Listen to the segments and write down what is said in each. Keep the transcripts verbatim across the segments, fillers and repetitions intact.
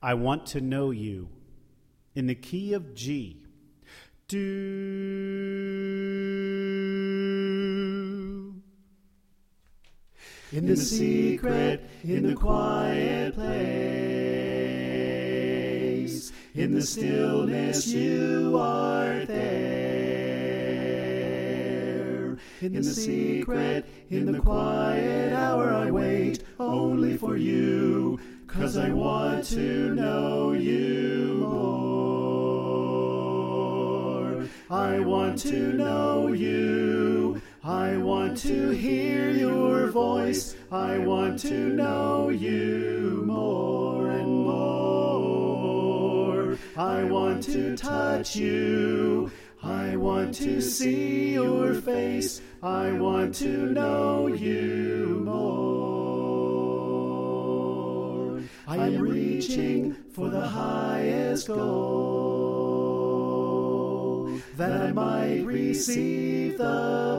I want to know you, in the key of G. Do. In the secret, in the quiet place, in the stillness you are there. In the secret, in the quiet hour I wait only for you, 'cause I want to know you more. I want to know you. I want to hear your voice. I want to know you more and more. I want to touch you. I want to see your face. I want to know you more. I am reaching for the highest goal, that I might receive the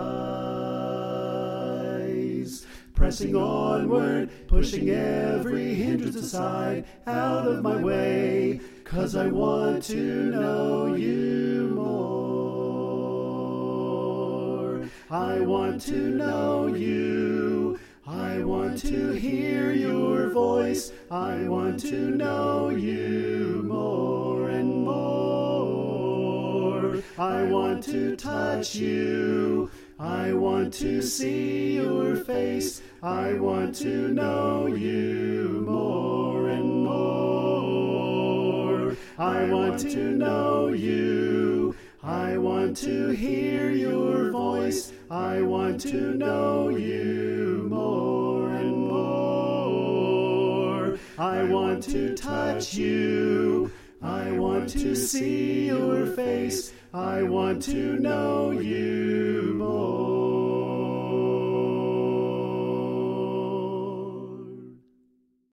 prize. Pressing onward, pushing every hindrance aside, out of my way, 'cause I want to know you more. I want to know you. I want to hear your voice. I want to know you more and more. I want to touch you. I want to see your face. I want to know you more and more. I want to know you. I want to hear your voice. I want to know you more and more. I want to touch you. I want to see your face. I want to know you more.